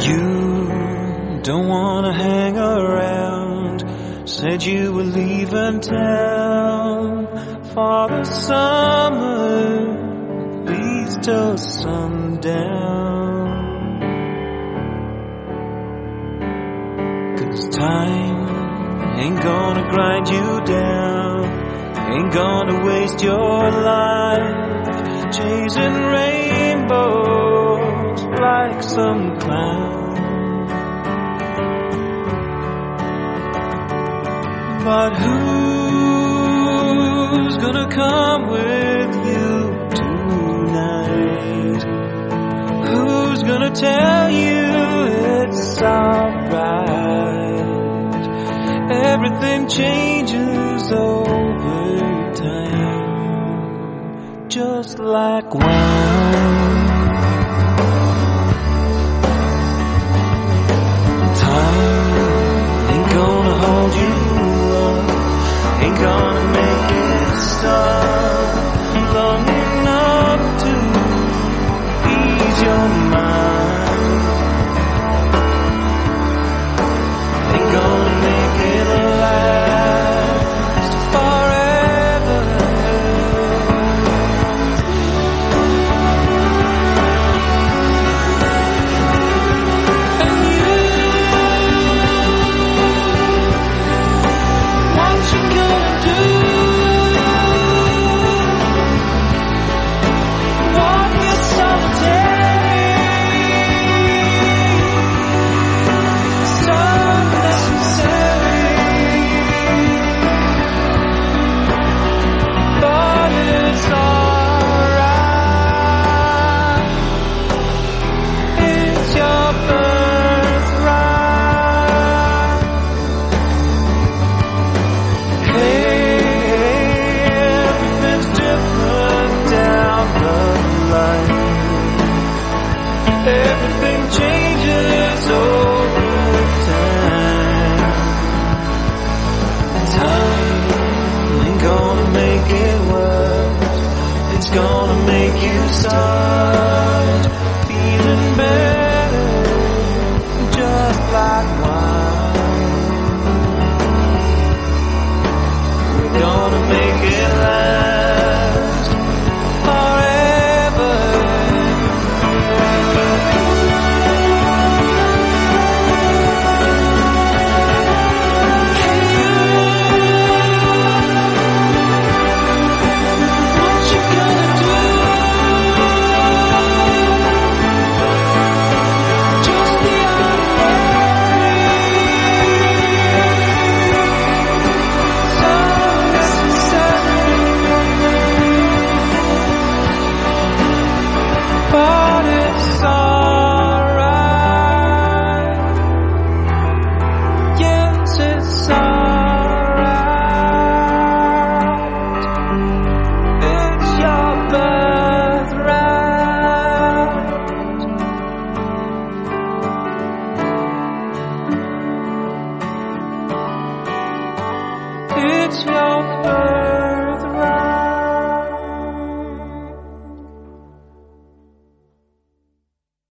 You don't wanna hang around. Said you were leaving town for the summer, at least till sundown. 'Cause time ain't gonna grind you down, ain't gonna waste your life chasing rainbows like some clown. But who's gonna come with you tonight? Who's gonna tell you it's alright? Everything changes over time, just like wine. Time ain't gonna hold you, ain't gonna make it stop long enough to ease your mind. Ain't gonna make it last forever. And you, what you gonna do? Walk your solitary, so necessary, but it's alright. It's your birthright. Hey, everything's different down the line. Everything changes over time. Time ain't gonna make it worse. It's gonna make you stop.